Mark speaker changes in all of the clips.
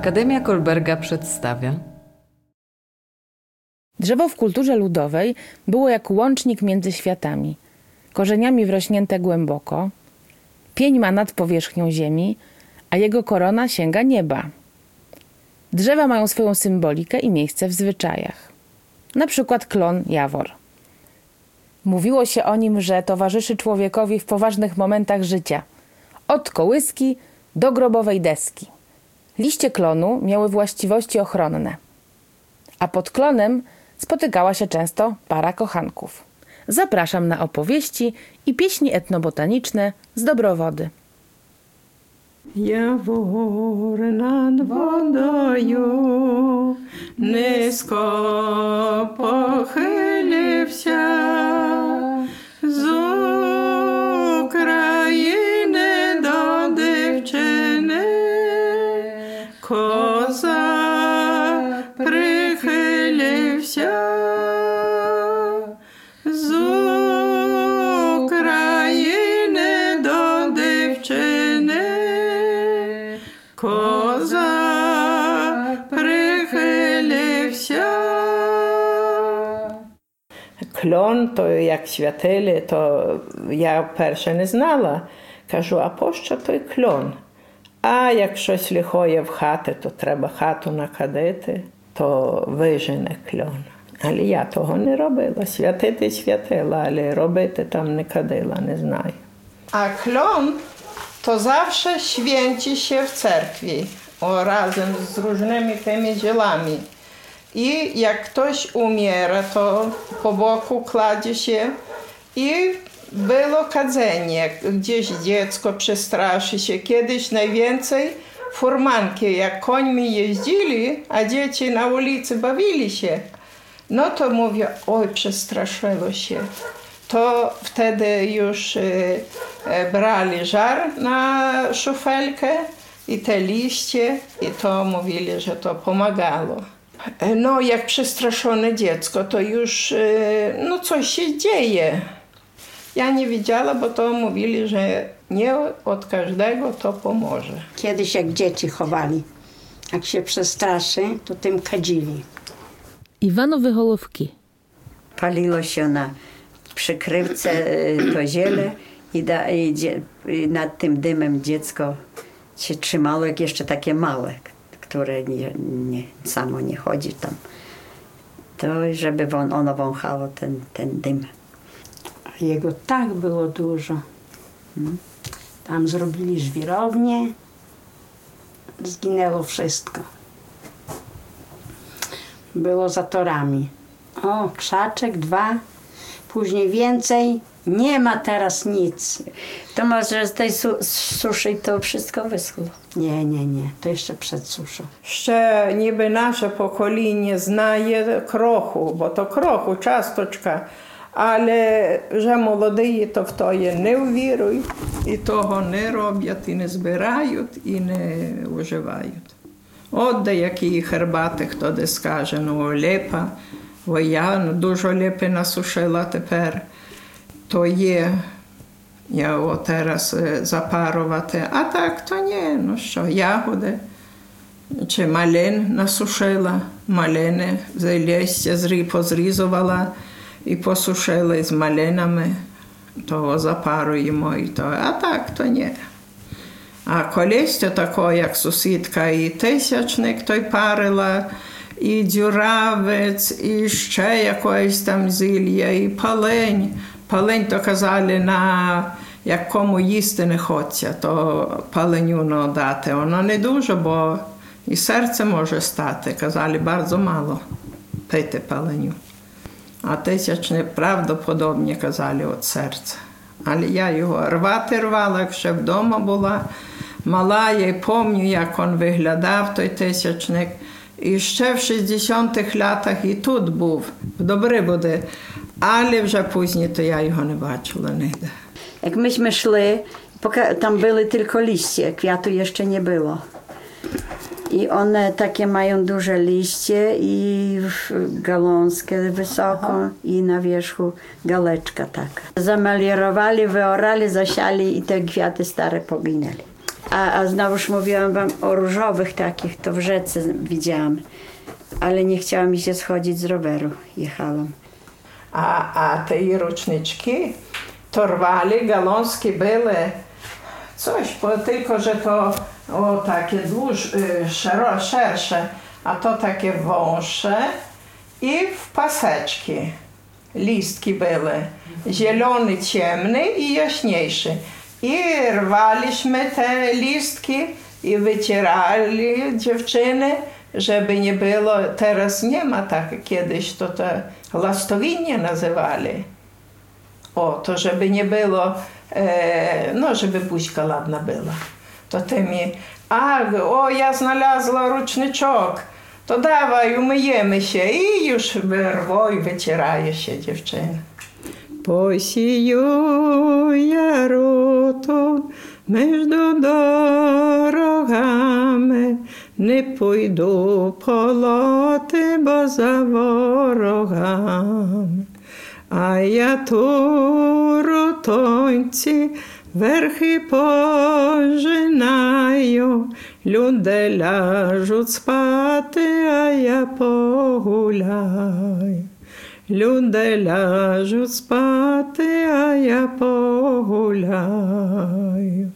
Speaker 1: Akademia Kolberga przedstawia.
Speaker 2: Drzewo w kulturze ludowej było jak łącznik między światami, korzeniami wrośnięte głęboko. Pień ma nad powierzchnią ziemi, a jego korona sięga nieba. Drzewa mają swoją symbolikę i miejsce w zwyczajach. Na przykład klon jawor. Mówiło się o nim, że towarzyszy człowiekowi w poważnych momentach życia. Od kołyski do grobowej deski. Liście klonu miały właściwości ochronne. A pod klonem spotykała się często para kochanków. Zapraszam na opowieści i pieśni etnobotaniczne z Dobrowody.
Speaker 3: Jawor nad водою низько похилився, з України до дівчини козак прихилився. З України до дівчини козак прихилився. Клон, то як святили, то я вперше не знала. Кажу, а пощо той клон? А як щось лихоє в хати, то треба хату накадити, то вижене клон. Але я того не робила. Святити святила, але робити там не кадила, не знаю. A klon to zawsze święci się w cerkwi razem z różnymi tymi dzielami. I jak ktoś umiera, to po boku kładzie się i było kadzenie. Gdzieś dziecko przestraszy się. Kiedyś najwięcej furmanki, jak końmi jeździli, a dzieci na ulicy bawili się. No to mówię, oj, przestraszyło się. To wtedy już brali żar na szufelkę i te liście i to mówili, że to pomagało. No jak przestraszone dziecko, to już no coś się dzieje. Ja nie wiedziała, bo to mówili, że nie od każdego to pomoże.
Speaker 4: Kiedyś jak dzieci chowali, jak się przestraszy, to tym kadzili.
Speaker 2: Iwanowe Holówki.
Speaker 5: Paliło się na przykrywce to ziele i nad tym dymem dziecko się trzymało, jak jeszcze takie małe, które samo nie chodzi tam. To żeby ono wąchało ten dym.
Speaker 4: A jego tak było dużo. Tam zrobili żwirownię, zginęło wszystko. Było za torami. O, krzaczek, 2, później więcej. Nie ma teraz nic.
Speaker 5: To może z tej suszy to wszystko wyschło?
Speaker 4: Nie. To jeszcze przed suszą.
Speaker 3: Ще ніби наше покоління знає кроху, бо то кроху, часточка. Але вже молоді то в тоє не ввірують, і того не роблять, і не збирають, і не вживають. От деякі хербати, хто де скаже, ну лепа, бо я дуже лепи насушила тепер. То є, я зараз запарувати, а так то ні, ну що, ягоди, чи малин насушила, малини, листя позрізувала і посушила з малинами, того запаруємо і то, а так то ні. А колись то тако, як сусідка і тисячник той парила, і дюравець, і ще якоїсь там зілля, і палень. Палень то казали, як кому їсти не хочеться, то паленю дати. Воно не дуже, бо і серце може стати. Казали, дуже мало пити паленю. А тисячне правдоподобні казали від серця. Але я його рвала, як ще вдома була. Мала, я й пам'ятаю, як він виглядав, той тисячник. І ще в 60-х лятах і тут був, в Добрибуді. Ale вже później to ja його не бачила ніде.
Speaker 5: Jak myśmy szli, tam były tylko liście, kwiatu jeszcze nie było. I one takie mają duże liście i gałązkę wysoką i na wierzchu galeczka taka. Zamelierowali, wyorali, zasiali i te kwiaty stare poginęli. A znowuż mówiłam wam o różowych takich, to w rzece widziałam. Ale nie chciała mi się schodzić z roweru. Jechałam.
Speaker 3: A te ręczniczki to rwali, galązki były coś, bo tylko że to takie szersze, a to takie wąższe i w paseczki. Listki były, zielony, ciemny i jaśniejszy. I rwaliśmy te listki i wycierali dziewczyny, żeby nie było, teraz nie ma tak, kiedyś to te lastowinie nazywali. To żeby nie było, żeby buźka ładna była. To tymi, ja znalazła ręczniczek, to dawaj, umyjemy się i już wyrwo i wycieraje się dziewczyna. Посію я роту между дорогами, не пойду полоти, бо за ворогами. А я ту ротонці верхи пожинаю, люди ляжуть спати, а я погуляю. Люди ляжуть спати, а я pogulają.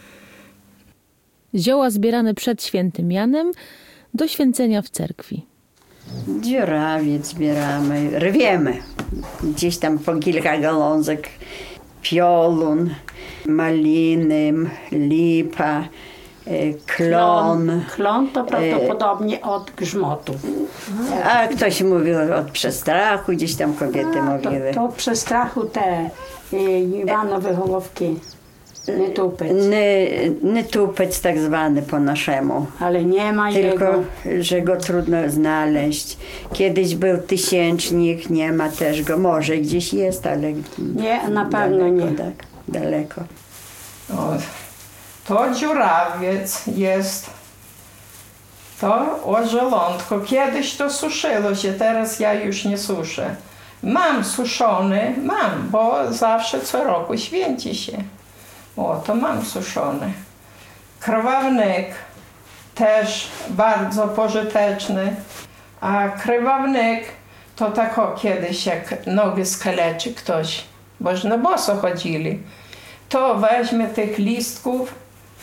Speaker 2: Zioła zbierane przed świętym Janem do święcenia w cerkwi.
Speaker 5: Dziurawiec zbieramy, rwiemy. Gdzieś tam po kilka gałązek. Piolun, maliny, lipa, klon.
Speaker 4: Klon to prawdopodobnie od grzmotów.
Speaker 5: A ktoś mówił od przestrachu, gdzieś tam kobiety mówiły.
Speaker 4: To przestrachu te Iwanowe hołowki. Nytupec.
Speaker 5: Nytupec tak zwany po naszemu.
Speaker 4: Ale nie ma
Speaker 5: tylko,
Speaker 4: jego.
Speaker 5: że go trudno znaleźć. Kiedyś był tysięcznik, nie ma też go. Może gdzieś jest, ale
Speaker 4: nie, na pewno
Speaker 5: daleko,
Speaker 4: nie.
Speaker 5: Tak, daleko.
Speaker 3: To dziurawiec jest. To o żołądku. Kiedyś to suszyło się, teraz ja już nie suszę. Mam suszony, bo zawsze co roku święci się. To mam suszony. Krwawnik też bardzo pożyteczny. A krwawnik to tak kiedyś jak nogi skaleczy ktoś, boż na boso chodzili. To weźmie tych listków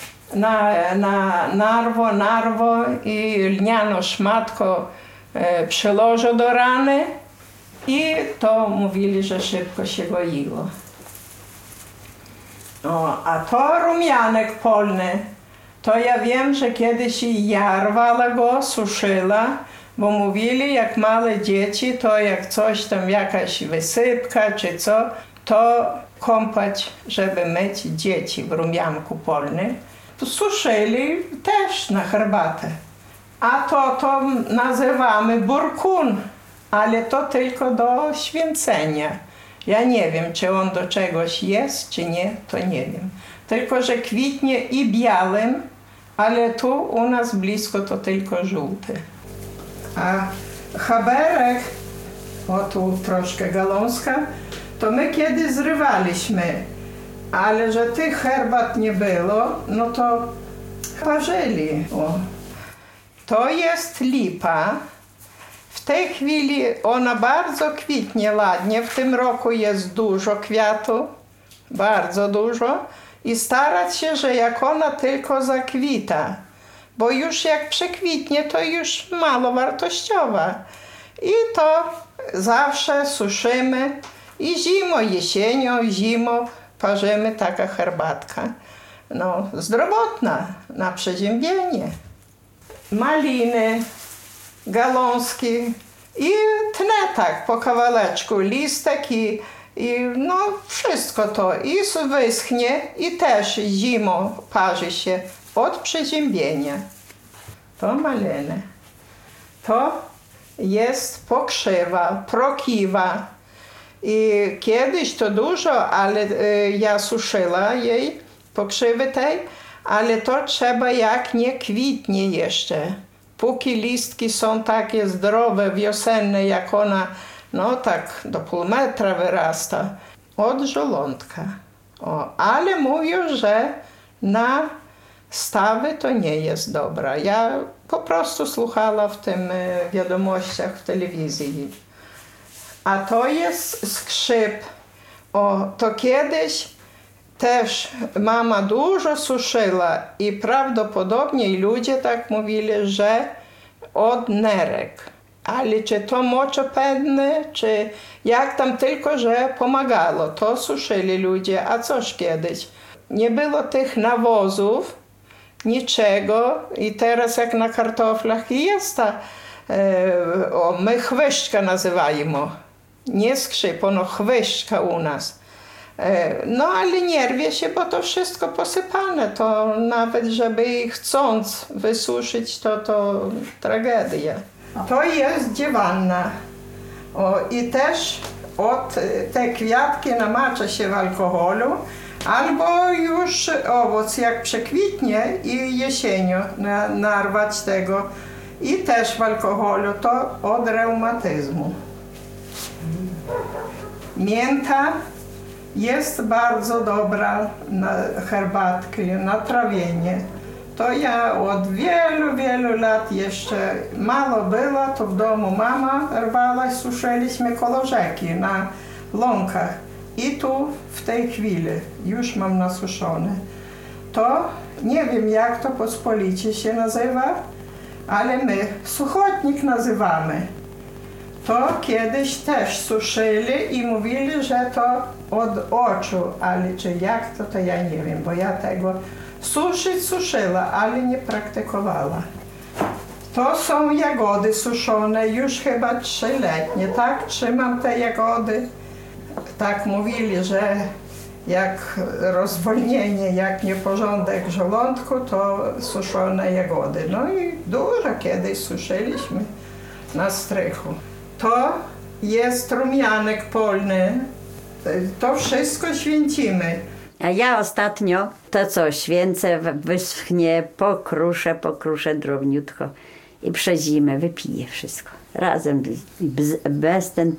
Speaker 3: na narwo i lnianą szmatką przyłoży do rany i to mówili, że szybko się goiło. A to rumianek polny, to ja wiem, że kiedyś ja rwała go, suszyła, bo mówili, jak małe dzieci, to jak coś tam, jakaś wysypka czy co, to kąpać, żeby myć dzieci w rumianku polnym. To suszyli też na herbatę. A to nazywamy burkun, ale to tylko do święcenia. Ja nie wiem, czy on do czegoś jest, czy nie, to nie wiem. Tylko, że kwitnie i białym, ale tu u nas blisko to tylko żółty. A chaberek, tu troszkę gałązka, to my kiedyś zrywaliśmy, ale że tych herbat nie było, no to parzyli. To jest lipa. W tej chwili ona bardzo kwitnie ładnie. W tym roku jest dużo kwiatu, bardzo dużo. I starać się, że jak ona tylko zakwita, bo już jak przekwitnie, to już mało wartościowa. I to zawsze suszymy i jesienią, parzymy taka herbatka. Zdrowotna, na przeziębienie. Maliny, gałązki i tnę tak po kawałeczku listek i wszystko to i wyschnie i też zimą parzy się od przeziębienia. To maliny. To jest pokrzywa, prokiwa. I kiedyś to dużo, ale ja suszyła jej, pokrzywy tej, ale to trzeba jak nie kwitnie jeszcze. Póki listki są takie zdrowe, wiosenne, jak ona, tak do pół metra wyrasta, od żołądka. Ale mówią, że na stawy to nie jest dobra. Ja po prostu słuchała w tym wiadomościach w telewizji. A to jest skrzyp. To kiedyś też mama dużo suszyła i prawdopodobnie ludzie tak mówili, że od nerek. Ale czy to moczopędne, czy jak tam tylko, że pomagało, to suszyli ludzie. A coś kiedyś? Nie było tych nawozów, niczego i teraz jak na kartoflach jest ta, my chwyszczka nazywajmy. Nie skrzyp, ono chwyszczka u nas. No ale nie rwie się, bo to wszystko posypane. To nawet, żeby chcąc wysuszyć, to tragedia. To jest dziewanna. I też od te kwiatki namacza się w alkoholu, albo już owoc jak przekwitnie i jesienią narwać tego. I też w alkoholu, to od reumatyzmu. Mięta jest bardzo dobra na herbatki, na trawienie. To ja od wielu, wielu lat jeszcze mało było, to w domu mama rwała, suszyliśmy koło rzeki na łąkach. I tu w tej chwili już mam nasuszone. To nie wiem jak to pospolicie się nazywa, ale my suchotnik nazywamy. To kiedyś też suszyli i mówili, że to od oczu, ale czy jak to ja nie wiem, bo ja tego suszyła, ale nie praktykowała. To są jagody suszone, już chyba 3-letnie, tak? Trzymam te jagody. Tak mówili, że jak rozwolnienie, jak nieporządek w żołądku, to suszone jagody. No i dużo kiedyś suszyliśmy na strychu. To jest rumianek polny. To wszystko święcimy.
Speaker 5: A ja ostatnio to co, święcę, wyschnie, pokruszę drobniutko i przez zimę wypiję wszystko. Razem, bez ten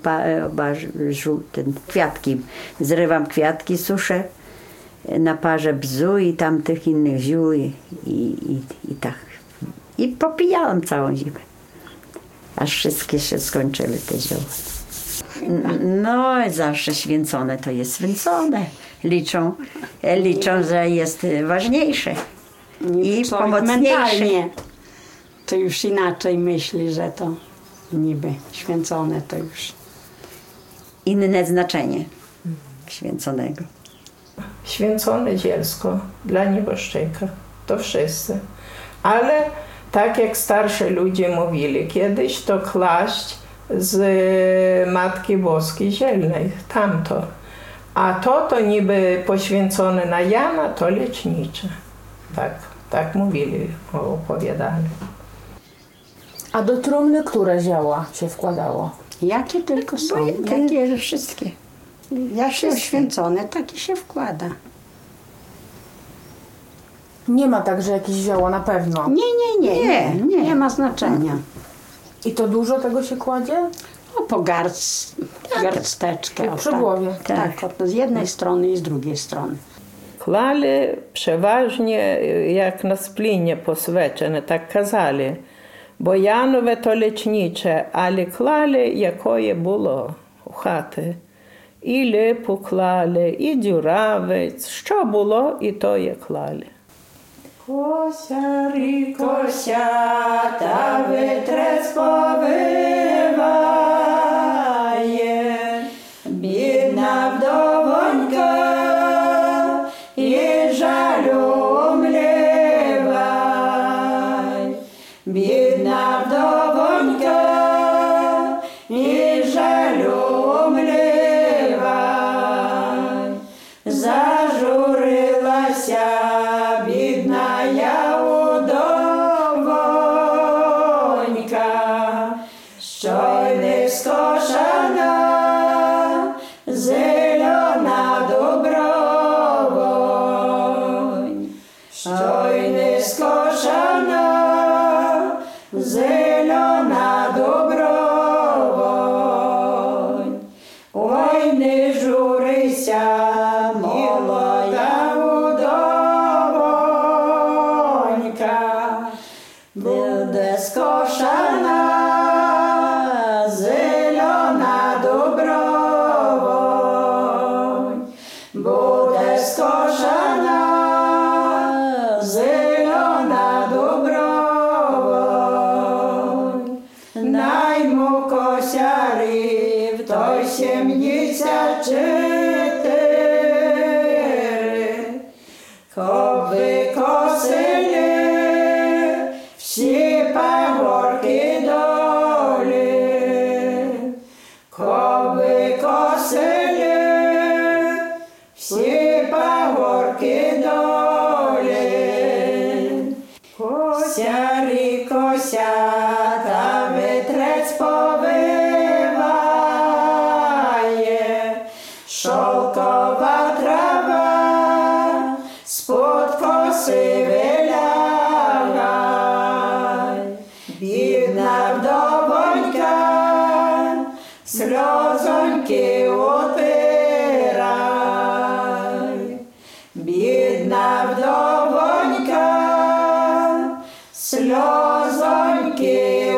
Speaker 5: kwiatki. Zrywam kwiatki, suszę, na parze bzu i tamtych innych ziół i tak. I popijałam całą zimę. Aż wszystkie się skończyły te zioła. No, zawsze święcone to jest święcone. Liczą, że jest ważniejsze i pomocniejsze.
Speaker 4: To już inaczej myśli, że to niby święcone to już.
Speaker 5: Inne znaczenie święconego.
Speaker 3: Święcone zielsko dla nieboszczyka, to wszyscy. Ale tak jak starsi ludzie mówili, kiedyś to klaszcz z Matki Boskiej Zielnej, tamto. A to niby poświęcone na Jana, to lecznicze. Tak mówili, opowiadali.
Speaker 2: A do trumny które zioła się wkładało?
Speaker 4: Jakie tylko są.
Speaker 5: Jakie wszystkie.
Speaker 4: Jakie oświęcone, takie się wkłada.
Speaker 2: Nie ma tak, że jakieś zioło na pewno.
Speaker 4: Nie ma znaczenia.
Speaker 2: I to dużo tego się kładzie?
Speaker 4: O, po garsteczkę.
Speaker 2: Jak przy głowie.
Speaker 4: Tak, z jednej strony i z drugiej strony.
Speaker 3: Klali przeważnie jak na splinie posвечene, tak kazali. Bo Janowe to lecznicze, ale klali jakoje było u chaty. І липу клали, і дюравець, що було, і то є клали. Кося, рікося, та витрець повиває, бідна вдовонька, і жалю млівай. Бідна вдовонька, і жалю млівай. Зажурилася бідна я удовонька, що й не скошена, зелена добровонь, що й не скошена, зелена добровонь. Ой, не журися, молода удовонька, Коби косили всі пагорки долі, коби косили всі пагорки долі, косярі кося, та вітрець повиває, шовкова трава з-под коси вилягай, бідна вдовонька сльозоньки утирай, бідна вдовонька сльозоньки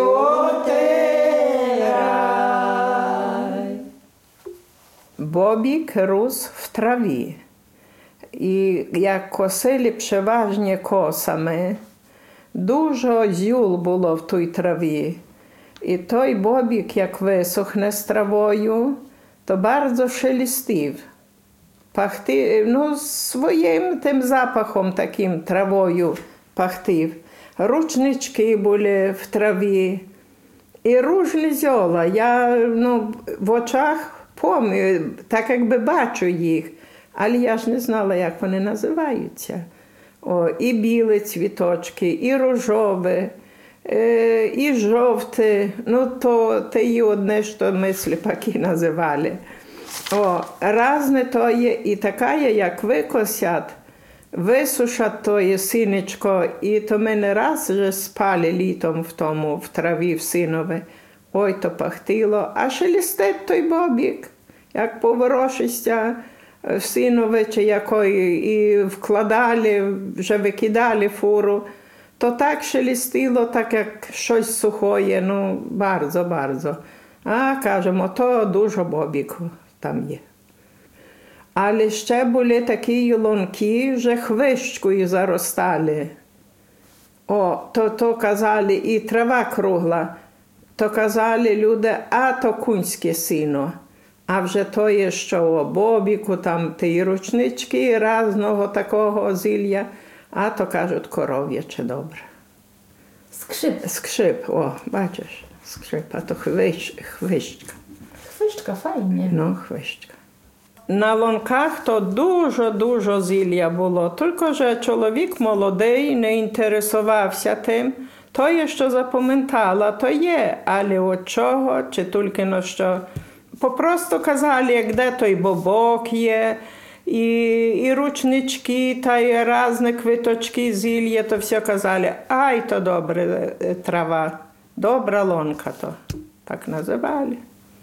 Speaker 3: утирай. Бобік рос в траві. І як косили переважні косами, дуже зюл було в той траві. І той бобік, як висохне з травою, то bardzo шелестів. Своїм тим запахом таким травою пахтив. Ручнички були в траві. І ружні зьола. Я в очах пам'ятаю, так якби бачу їх. Але я ж не знала, як вони називаються. І білі цвіточки, і рожові, і жовті. То і одне, що ми сліпаки називали. Разне то є, і така є, як викосять, висушать то є синичко, і то ми не раз вже спали літом в траві в синові. Ой, то пахтило. А шелестить той бобік, як поворошиться в синові, чи якої, і вкладали, вже викидали фуру, то так шелестило, так як щось сухоє, bardzo. А, кажемо, то дуже бобіку там є. Але ще були такі ялонки, вже хвищкою заростали. То казали, і трава кругла, то казали люди, а то кунське сіно. А вже то є, що бобіку, там ті ручнички, разного такого зілля, а то кажуть, коров'яче добре. Скшип, бачиш, скшип, а то хвищка.
Speaker 2: Хвищка, файnie.
Speaker 3: Хвищка. На лонках то дуже зілля було, тільки що чоловік молодий не інтересувався тим, то є, що запам'ятала, то є, але от чого, чи тільки на що. Попросту казали, де той бобок є, і ручнички, та й різні квіточки, зілля, то все казали, ай, то добра трава, добра лонка, то так називали.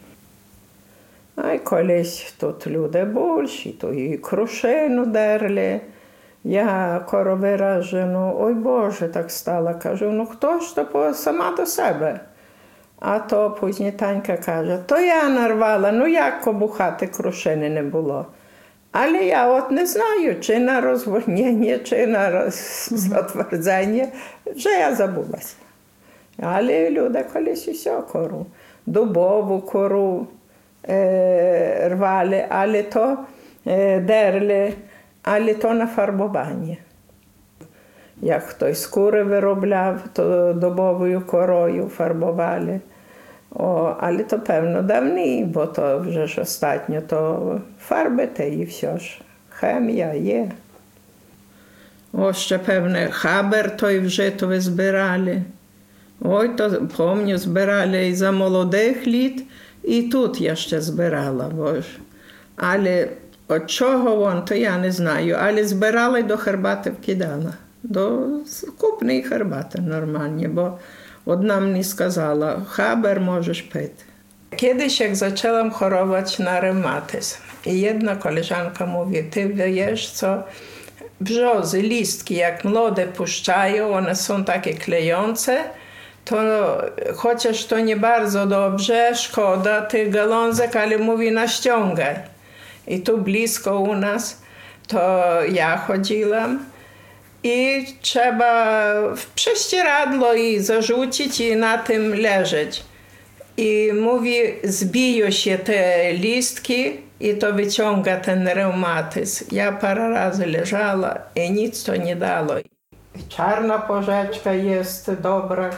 Speaker 3: А й колись тут люди більші, то і крушину дерли. Я коро виражену, ой Боже, так стала, кажу, хто ж то сама до себе? А то пізні Танька каже, то я нарвала, як кобухати крушини не було. Але я не знаю, чи на розвольнення, чи на затвердження, вже я забулася. Але люди колись усе кору, дубову кору рвали, але то дерли, але то на фарбування. Як хтось скури виробляв, то дубовою корою фарбували. Але то, певно, давні, бо то вже ж остатньо, то фарби те і все ж. Хемія є. Ще, певне, хабер той вже то збирали. Ой, то, пам'ятаю, збирали і за молодих літ, і тут я ще збирала, боже. Але от чого то я не знаю, але збирала і до хербати вкидала. До купної хербати нормальні, бо одна мені сказала, хабер можеш пити. Кiedyś, jak zaczęłam chorować na reumatyzm i jedna koleżanka mówi, ty wiesz co, brzozy, listki jak młode puszczają, one są takie klejące, to chociaż to nie bardzo dobrze, szkoda tych gałązek, ale mówi naściągaj. I tu blisko u nas, to ja chodziłam i trzeba w prześcieradło i zarzucić i na tym leżeć. I mówi, zbiją się te listki i to wyciąga ten reumatyzm. Ja parę razy leżała i nic to nie dało. Czarna porzeczka jest dobra,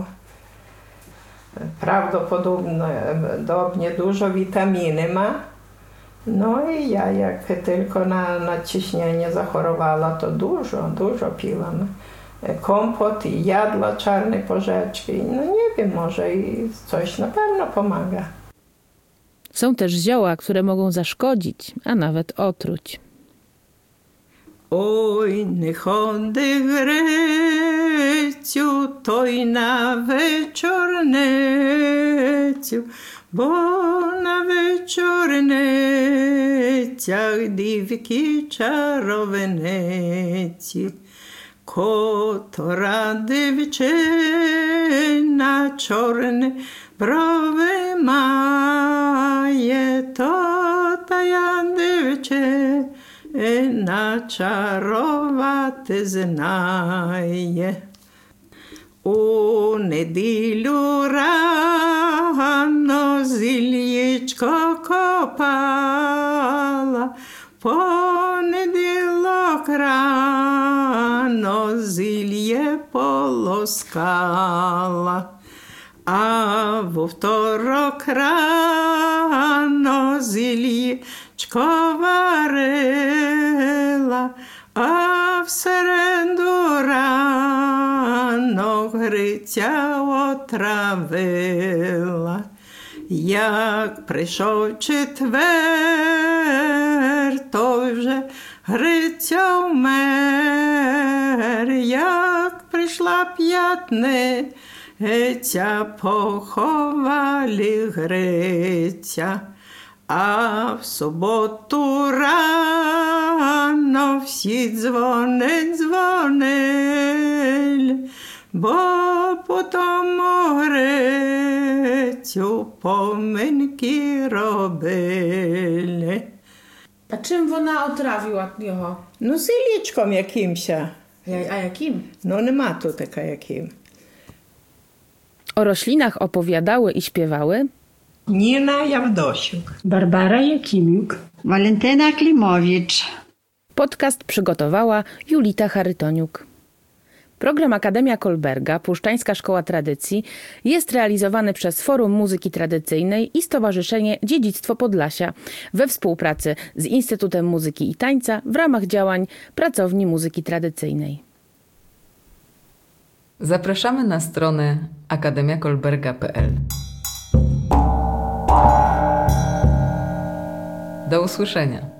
Speaker 3: prawdopodobnie dużo witaminy ma. No i ja jak tylko na ciśnienie zachorowała, to dużo piłam. Kompot i jadła czarnej porzeczki. No nie wiem, może i coś na pewno pomaga.
Speaker 2: Są też zioła, które mogą zaszkodzić, a nawet otruć.
Speaker 3: Oj, nie chodź Grecju, toj na wieczorneciu, bo na wieczorneciach dívky czarownici. Котора дівчина чорне брови має, то тая дівчина чарувати знає. У неділю рано зіллічко копала, понеділок рано зілля полоскала, а во второк рано зіллячко варила, а в середу рано Гриця отравила. Як прийшов четвер, то вже Гриця вмер. Як прийшла п'ятниця, поховали Гриця. А в суботу рано всі дзвонили, бо по тому Грицю поминки робили.
Speaker 2: A czym wona otrawiła його?
Speaker 3: Ну, зіллячком якимсь.
Speaker 2: A jakim?
Speaker 3: Ну, нема тут така яким.
Speaker 2: O roślinach opowiadały i śpiewały
Speaker 3: Ніна Явдощук.
Speaker 4: Barbara Jakimiuk.
Speaker 5: Walentyna Klimowicz.
Speaker 2: Podcast przygotowała Julita Charytoniuk. Program Akademia Kolberga, Puszczańska Szkoła Tradycji jest realizowany przez Forum Muzyki Tradycyjnej i Stowarzyszenie Dziedzictwo Podlasia we współpracy z Instytutem Muzyki i Tańca w ramach działań Pracowni Muzyki Tradycyjnej.
Speaker 1: Zapraszamy na stronę akademiakolberga.pl. Do usłyszenia.